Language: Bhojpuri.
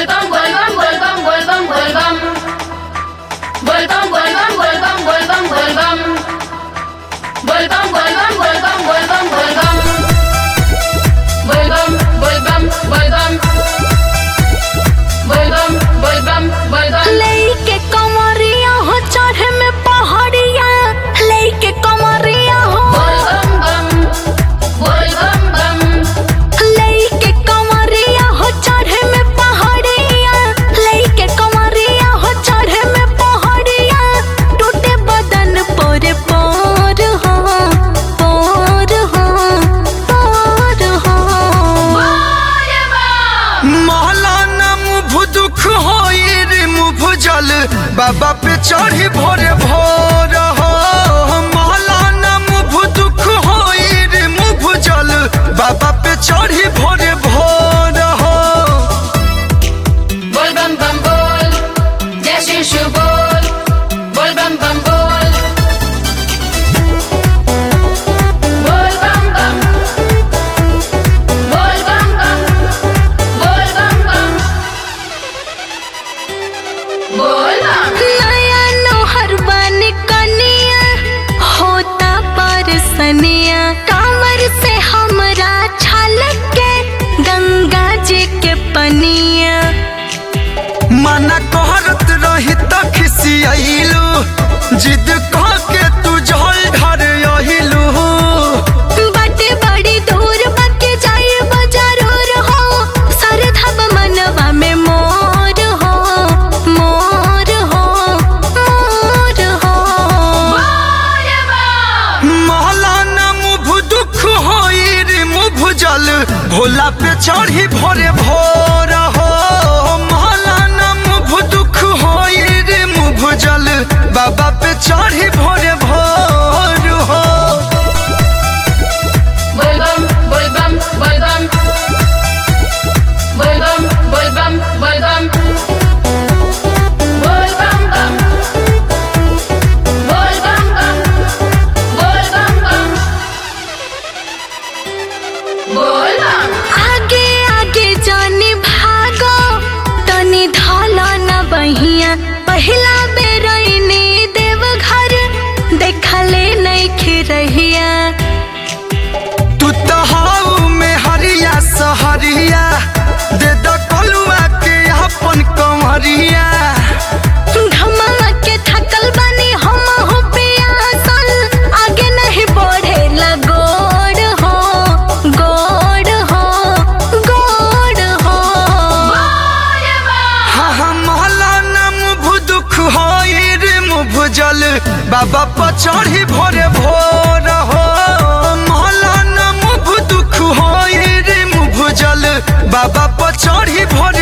Volvam, volvam, volvam, volvam, volvam. Volvam, volvam, volvam, volvam, volvam. Volvam, volvam, volvam, volvam, volvam. Volvam, volvam, volvam. Volvam, volvam, volvam. लेके कमरिया हो चढ़े में पहाड़िया, लेके कमरिया हो Volvam, bam. Volvam, bam. लेके कमरिया हो चढ़े में पहाड़िया, लेके कमरिया हो चढ़े में पहाड़िया। टूटे बदन पोर पोर हो, पोर हो, पोर हो। महलाना मुभ दुख होई रे मुभ जल बाबा पे चढ़ी भोरे भोर हो। महलाना मुभ दुख होई रे मुभ जल बाबा पे चढ़ी भोरे भोर हो। Bol bam bam bol, jai Shri Shiv bol. Bol bam bam bol. Bol bam bam. Bol bam bam. Bol bam bam. Bol bam. नया नौहर बन कनिया होता परसनिया, कांवर से हमरा छलके गंगा जी के पनिया। मना कहरत रही त खिसियाइलू, जिद कह के तू जल ढर अहिलू। बाटे बड़ी दूर बाके जाए जरूर हो, सरधब मनवा में मोर हो, मोर हो, मोर हो। महलाना मुभ दुख होई रे मुभ जल भोला पे चढ़ी भोरे भोर हो। महलाना मुभ दुख होई रे मुभ जल बाबा पे चढ़ी भोरे भोर हो। Bol bam, bol bam, bol bam. Bol bam, bol bam, bol bam. Bol bam bam. Bol bam bam. Bol bam bam. Bol bam. आगे आगे जानी भागो तनी धाला न बहिया। पहिला बेरैनी देवघर देखले नइखे रहिया। तू तहाऊ में हरिया सहरिया दे द कलुआ के अपन कमरिया। घमवा के थकल बनी हम हो पियासल, आगे नहीं बढ़े गोड़ हो, गोड़ हो, गोड़ हो। हाँ हाँ महलाना मुभ दुख होई रे मुभ जल बाबा पर चढ़ी भोरे भोर हो। महलाना मुभ दुख होई रे मुभ जल बाबा पर चढ़ी भोरे